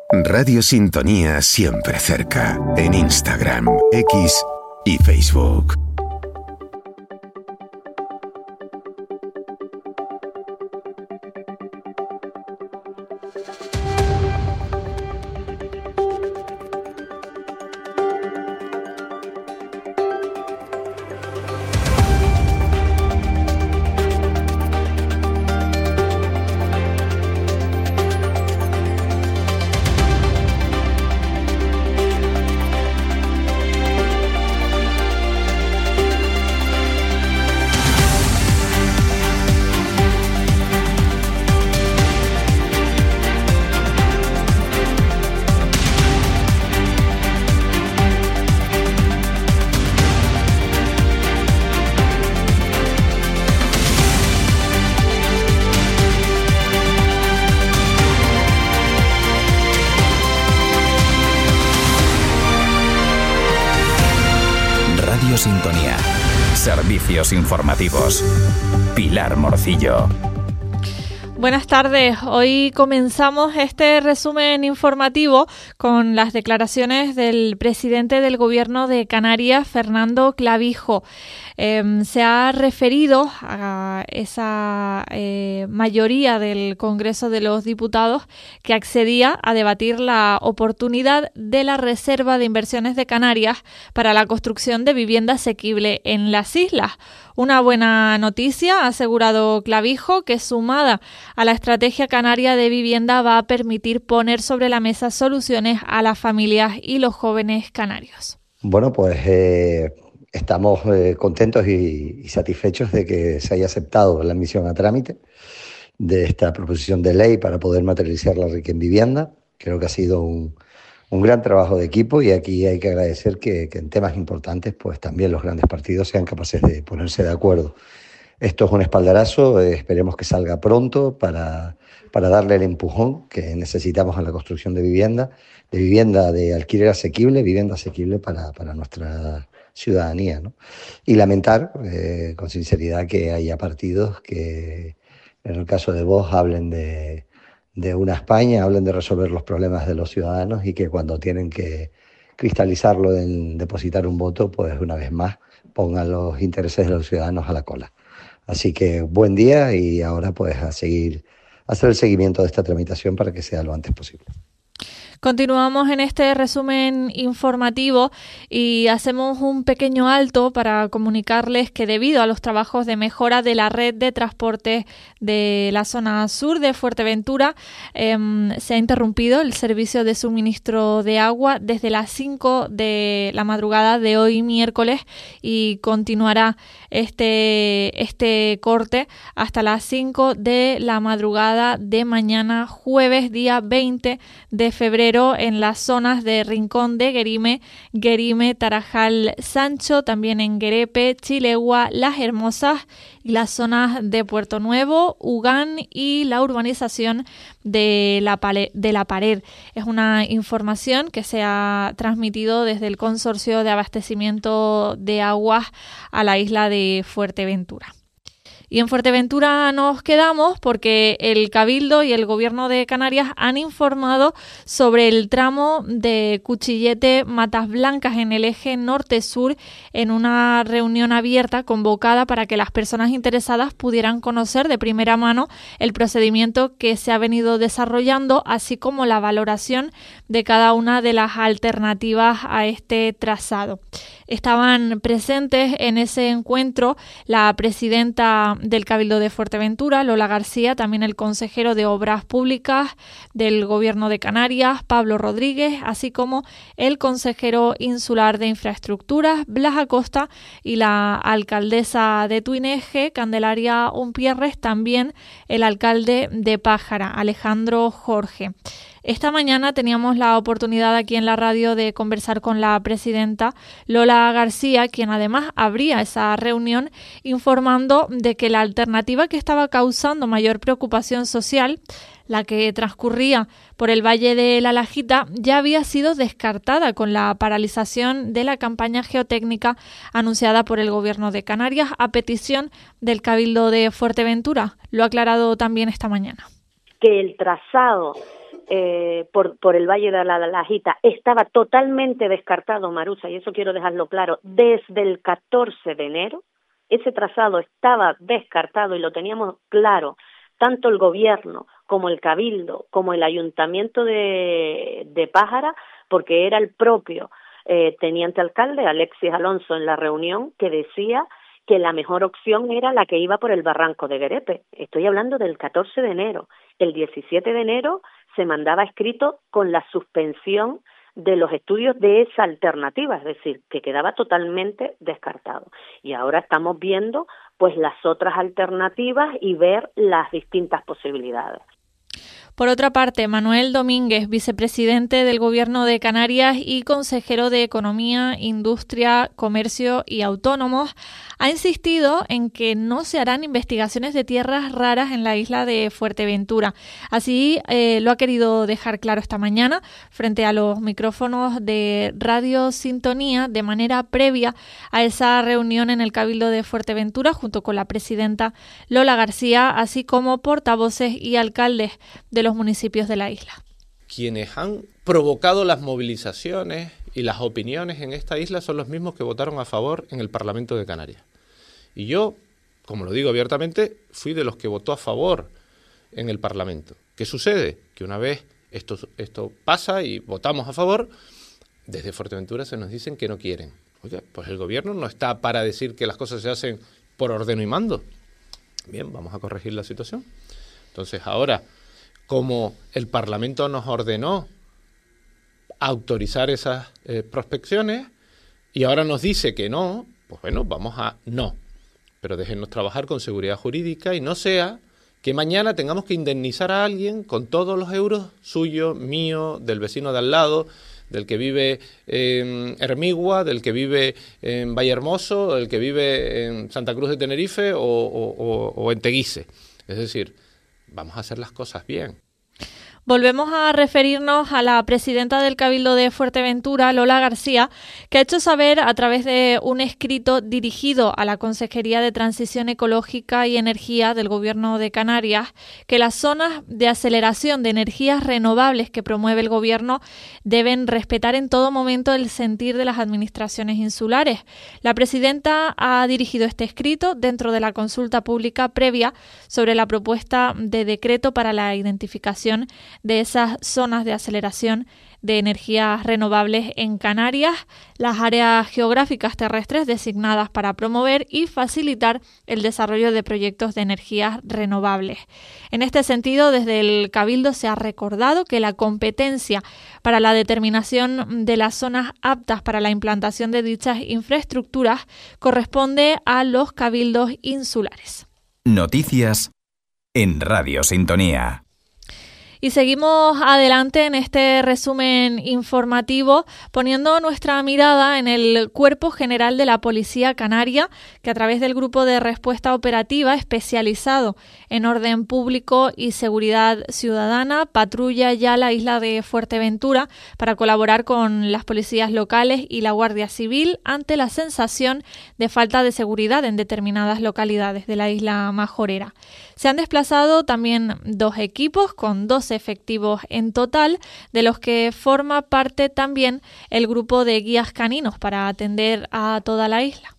Radio Sintonía siempre cerca, en Instagram, X y Facebook. Sintonía. Servicios informativos. Pilar Morcillo. Buenas tardes. Hoy comenzamos este resumen informativo con las declaraciones del presidente del Gobierno de Canarias, Fernando Clavijo. Se ha referido a esa mayoría del Congreso de los Diputados que accedía a debatir la oportunidad de la Reserva de Inversiones de Canarias para la construcción de vivienda asequible en las islas. Una buena noticia, ha asegurado Clavijo, que sumada a la Estrategia Canaria de Vivienda va a permitir poner sobre la mesa soluciones a las familias y los jóvenes canarios. Bueno, pues estamos contentos y satisfechos de que se haya aceptado la admisión a trámite de esta proposición de ley para poder materializar la RIC en vivienda. Creo que ha sido un gran trabajo de equipo y aquí hay que agradecer que en temas importantes pues también los grandes partidos sean capaces de ponerse de acuerdo. Esto es un espaldarazo, esperemos que salga pronto para darle el empujón que necesitamos a la construcción de vivienda de alquiler asequible, vivienda asequible para nuestra ciudadanía, ¿no? Y lamentar con sinceridad que haya partidos que en el caso de Vox hablen de una España, hablen de resolver los problemas de los ciudadanos y que cuando tienen que cristalizarlo en depositar un voto, pues una vez más pongan los intereses de los ciudadanos a la cola. Así que buen día y ahora pues a hacer el seguimiento de esta tramitación para que sea lo antes posible. Continuamos en este resumen informativo y hacemos un pequeño alto para comunicarles que debido a los trabajos de mejora de la red de transporte de la zona sur de Fuerteventura, se ha interrumpido el servicio de suministro de agua desde las 5 de la madrugada de hoy miércoles y continuará este corte hasta las 5 de la madrugada de mañana jueves, día 20 de febrero, en las zonas de Rincón de Guerime, Tarajal, Sancho, también en Guerepe, Chilegua, Las Hermosas y las zonas de Puerto Nuevo, Ugán y la urbanización de la Pared. Es una información que se ha transmitido desde el Consorcio de Abastecimiento de Aguas a la isla de Fuerteventura. Y en Fuerteventura nos quedamos porque el Cabildo y el Gobierno de Canarias han informado sobre el tramo de Cuchillete-Matas Blancas en el eje norte-sur en una reunión abierta convocada para que las personas interesadas pudieran conocer de primera mano el procedimiento que se ha venido desarrollando, así como la valoración de cada una de las alternativas a este trazado. Estaban presentes en ese encuentro la presidenta del Cabildo de Fuerteventura, Lola García, también el consejero de Obras Públicas del Gobierno de Canarias, Pablo Rodríguez, así como el consejero insular de Infraestructuras, Blas Acosta, y la alcaldesa de Tuineje, Candelaria Umpierres, también el alcalde de Pájara, Alejandro Jorge. Esta mañana teníamos la oportunidad aquí en la radio de conversar con la presidenta Lola García, quien además abría esa reunión informando de que la alternativa que estaba causando mayor preocupación social, la que transcurría por el Valle de la Lajita, ya había sido descartada con la paralización de la campaña geotécnica anunciada por el Gobierno de Canarias a petición del Cabildo de Fuerteventura. Lo ha aclarado también esta mañana. Que el trazado por el Valle de la Lajita estaba totalmente descartado, Marusa, y eso quiero dejarlo claro, desde el 14 de enero. Ese trazado estaba descartado y lo teníamos claro, tanto el gobierno como el Cabildo, como el Ayuntamiento de Pájara, porque era el propio teniente alcalde, Alexis Alonso, en la reunión, que decía que la mejor opción era la que iba por el barranco de Guerepe. Estoy hablando del 14 de enero. El 17 de enero se mandaba escrito con la suspensión de los estudios de esa alternativa, es decir, que quedaba totalmente descartado. Y ahora estamos viendo pues las otras alternativas y ver las distintas posibilidades. Por otra parte, Manuel Domínguez, vicepresidente del Gobierno de Canarias y consejero de Economía, Industria, Comercio y Autónomos, ha insistido en que no se harán investigaciones de tierras raras en la isla de Fuerteventura. Así lo ha querido dejar claro esta mañana frente a los micrófonos de Radio Sintonía de manera previa a esa reunión en el Cabildo de Fuerteventura junto con la presidenta Lola García, así como portavoces y alcaldes de los municipios de la isla. Quienes han provocado las movilizaciones y las opiniones en esta isla son los mismos que votaron a favor en el Parlamento de Canarias. Y yo, como lo digo abiertamente, fui de los que votó a favor en el Parlamento. ¿Qué sucede? Que una vez esto pasa y votamos a favor, desde Fuerteventura se nos dicen que no quieren. Oye, pues el gobierno no está para decir que las cosas se hacen por ordeno y mando. Bien, vamos a corregir la situación. Entonces ahora, como el Parlamento nos ordenó autorizar esas prospecciones y ahora nos dice que no, pues bueno, vamos a no. Pero déjennos trabajar con seguridad jurídica y no sea que mañana tengamos que indemnizar a alguien con todos los euros suyos, míos, del vecino de al lado, del que vive en Hermigua, del que vive en Vallehermoso, del que vive en Santa Cruz de Tenerife o en Teguise. Es decir, vamos a hacer las cosas bien. Volvemos a referirnos a la presidenta del Cabildo de Fuerteventura, Lola García, que ha hecho saber a través de un escrito dirigido a la Consejería de Transición Ecológica y Energía del Gobierno de Canarias que las zonas de aceleración de energías renovables que promueve el Gobierno deben respetar en todo momento el sentir de las administraciones insulares. La presidenta ha dirigido este escrito dentro de la consulta pública previa sobre la propuesta de decreto para la identificación de esas zonas de aceleración de energías renovables en Canarias, las áreas geográficas terrestres designadas para promover y facilitar el desarrollo de proyectos de energías renovables. En este sentido, desde el Cabildo se ha recordado que la competencia para la determinación de las zonas aptas para la implantación de dichas infraestructuras corresponde a los cabildos insulares. Noticias en Radio Sintonía. Y seguimos adelante en este resumen informativo poniendo nuestra mirada en el Cuerpo General de la Policía Canaria, que a través del Grupo de Respuesta Operativa especializado en orden público y seguridad ciudadana patrulla ya la isla de Fuerteventura para colaborar con las policías locales y la Guardia Civil ante la sensación de falta de seguridad en determinadas localidades de la isla majorera. Se han desplazado también 2 equipos con 12 efectivos en total, de los que forma parte también el grupo de guías caninos para atender a toda la isla.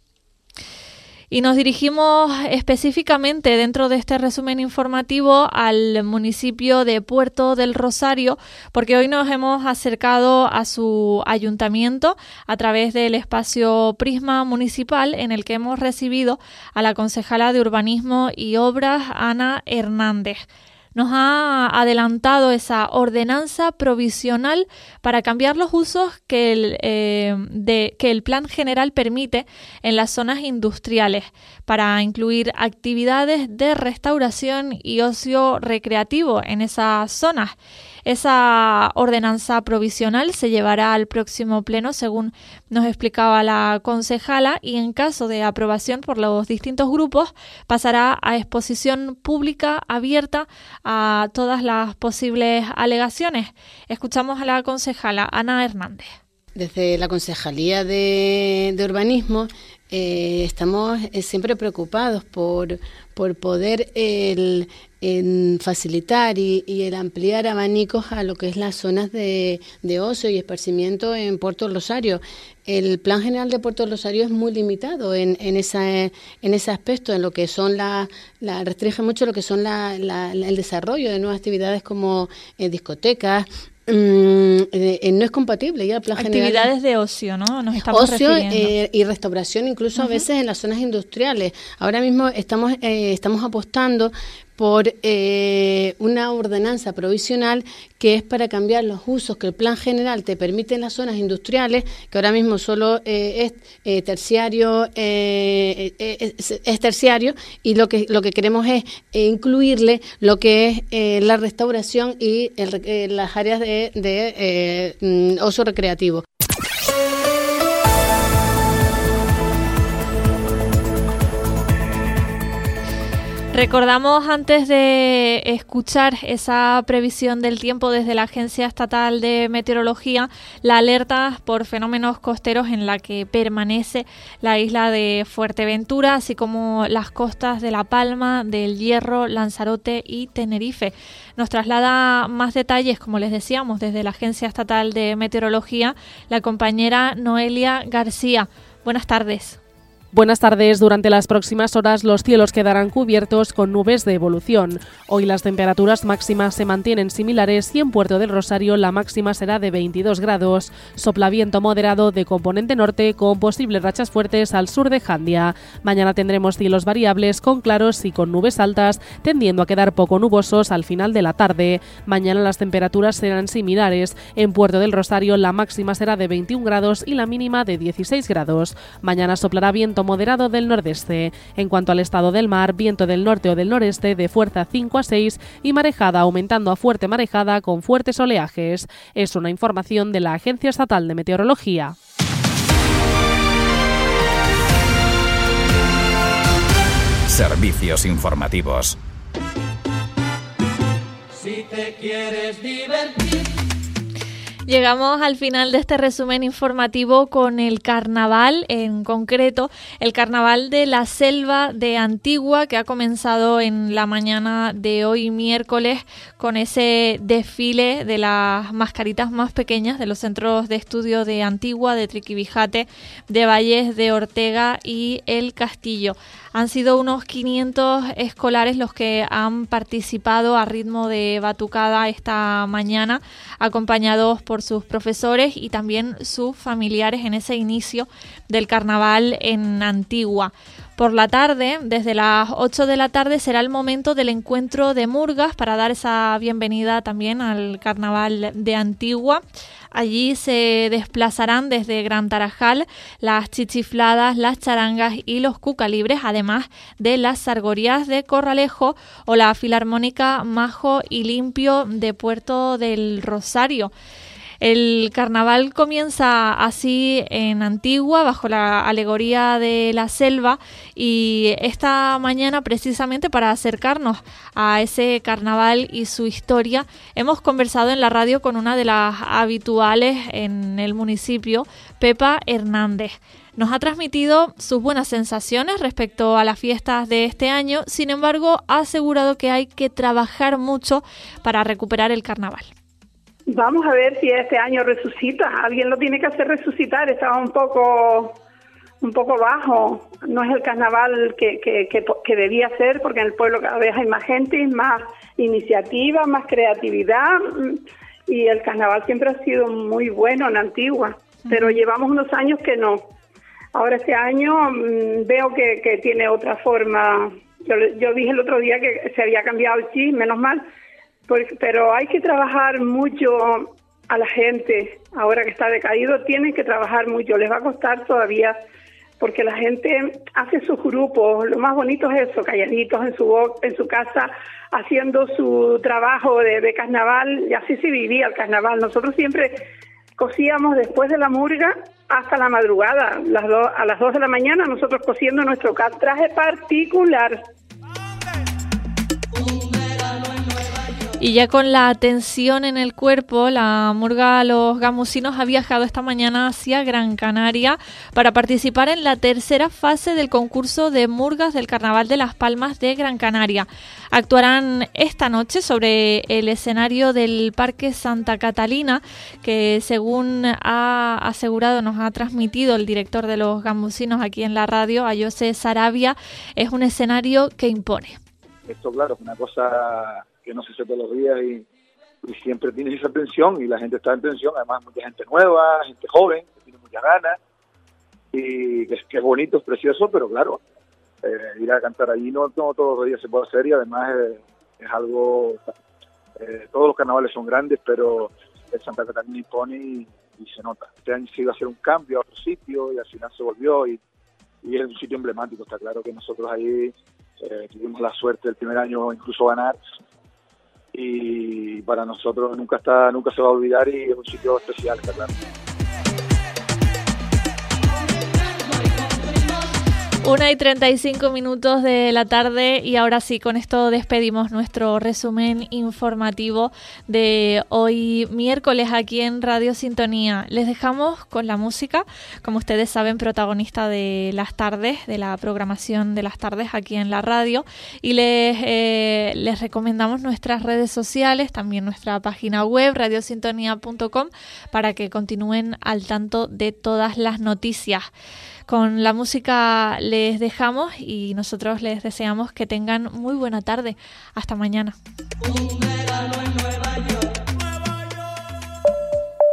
Y nos dirigimos específicamente dentro de este resumen informativo al municipio de Puerto del Rosario, porque hoy nos hemos acercado a su ayuntamiento a través del espacio Prisma Municipal, en el que hemos recibido a la concejala de Urbanismo y Obras, Ana Hernández. Nos ha adelantado esa ordenanza provisional para cambiar los usos que el Plan General permite en las zonas industriales, para incluir actividades de restauración y ocio recreativo en esas zonas. Esa ordenanza provisional se llevará al próximo pleno, según nos explicaba la concejala, y en caso de aprobación por los distintos grupos pasará a exposición pública abierta a todas las posibles alegaciones. Escuchamos a la concejala Ana Hernández. Desde la Concejalía de Urbanismo estamos siempre preocupados por poder en facilitar y el ampliar abanicos a lo que es las zonas de ocio y esparcimiento en Puerto Rosario. El Plan General de Puerto Rosario es muy limitado en ese aspecto, en lo que son restringe mucho lo que son el desarrollo de nuevas actividades como discotecas. No es compatible ya el Plan Actividades General de ocio, ¿no? Nos estamos ocio refiriendo. Y restauración, incluso a veces en las zonas industriales. Ahora mismo estamos apostando por una ordenanza provisional que es para cambiar los usos que el Plan General te permite en las zonas industriales, que ahora mismo solo es terciario, es terciario, y lo que queremos es incluirle lo que es la restauración y las áreas de ocio recreativo. Recordamos antes de escuchar esa previsión del tiempo desde la Agencia Estatal de Meteorología, la alerta por fenómenos costeros en la que permanece la isla de Fuerteventura, así como las costas de La Palma, del Hierro, Lanzarote y Tenerife. Nos traslada más detalles, como les decíamos, desde la Agencia Estatal de Meteorología, la compañera Noelia García. Buenas tardes. Buenas tardes. Durante las próximas horas los cielos quedarán cubiertos con nubes de evolución. Hoy las temperaturas máximas se mantienen similares y en Puerto del Rosario la máxima será de 22 grados. Sopla viento moderado de componente norte con posibles rachas fuertes al sur de Jandia. Mañana tendremos cielos variables con claros y con nubes altas, tendiendo a quedar poco nubosos al final de la tarde. Mañana las temperaturas serán similares. En Puerto del Rosario la máxima será de 21 grados y la mínima de 16 grados. Mañana soplará viento moderado del nordeste. En cuanto al estado del mar, viento del norte o del noreste de fuerza 5 a 6 y marejada aumentando a fuerte marejada con fuertes oleajes. Es una información de la Agencia Estatal de Meteorología. Servicios informativos. Si te quieres divertir. Llegamos al final de este resumen informativo con el carnaval, en concreto el carnaval de la Selva de Antigua, que ha comenzado en la mañana de hoy miércoles con ese desfile de las mascaritas más pequeñas de los centros de estudio de Antigua, de Triquibijate, de Valles de Ortega y El Castillo. Han sido unos 500 escolares los que han participado a ritmo de batucada esta mañana, acompañados por sus profesores y también sus familiares en ese inicio del carnaval en Antigua. Por la tarde, desde las 8 de la tarde, será el momento del encuentro de murgas para dar esa bienvenida también al carnaval de Antigua. Allí se desplazarán desde Gran Tarajal las chichifladas, las charangas y los cucalibres, además de las sargorías de Corralejo o la Filarmónica Majo y Limpio de Puerto del Rosario. El carnaval comienza así en Antigua, bajo la alegoría de la selva, y esta mañana, precisamente para acercarnos a ese carnaval y su historia, hemos conversado en la radio con una de las habituales en el municipio, Pepa Hernández. Nos ha transmitido sus buenas sensaciones respecto a las fiestas de este año, sin embargo, ha asegurado que hay que trabajar mucho para recuperar el carnaval. Vamos a ver si este año resucita. Alguien lo tiene que hacer resucitar. Estaba un poco bajo. No es el carnaval que debía ser, porque en el pueblo cada vez hay más gente, más iniciativa, más creatividad. Y el carnaval siempre ha sido muy bueno en Antigua, pero llevamos unos años que no. Ahora este año veo que tiene otra forma. Yo dije el otro día que se había cambiado el chip, menos mal. Pero hay que trabajar mucho a la gente, ahora que está decaído, tienen que trabajar mucho, les va a costar todavía, porque la gente hace sus grupos, lo más bonito es eso, calladitos en su casa, haciendo su trabajo de carnaval, y así se vivía el carnaval. Nosotros siempre cosíamos después de la murga hasta la madrugada, a las 2 de la mañana, nosotros cosiendo nuestro traje particular. Y ya con la tensión en el cuerpo, la murga Los Gamusinos ha viajado esta mañana hacia Gran Canaria para participar en la tercera fase del concurso de murgas del Carnaval de Las Palmas de Gran Canaria. Actuarán esta noche sobre el escenario del Parque Santa Catalina, que según ha asegurado, nos ha transmitido el director de Los Gamusinos aquí en la radio, José Sarabia, es un escenario que impone. Esto, claro, es una cosa que no se hace todos los días y siempre tienes esa tensión y la gente está en tensión, además mucha gente nueva, gente joven, que tiene muchas ganas y que es bonito, es precioso, pero claro, ir a cantar allí no todos los días se puede hacer y además es algo, todos los carnavales son grandes, pero el Santa Catalina impone y se nota. Este año se iba a hacer un cambio a otro sitio y al final se volvió y es un sitio emblemático, está claro que nosotros ahí tuvimos la suerte del primer año incluso ganar y para nosotros nunca se va a olvidar y es un sitio especial, está claro. 1:35 de la tarde y ahora sí, con esto despedimos nuestro resumen informativo de hoy miércoles aquí en Radio Sintonía. Les dejamos con la música, como ustedes saben, protagonista de las tardes, de la programación de las tardes aquí en la radio, y les recomendamos nuestras redes sociales, también nuestra página web radiosintonía.com, para que continúen al tanto de todas las noticias. Con la música les dejamos y nosotros les deseamos que tengan muy buena tarde. Hasta mañana.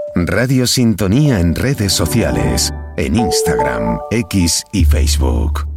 Radio Sintonía en redes sociales, en Instagram, X y Facebook.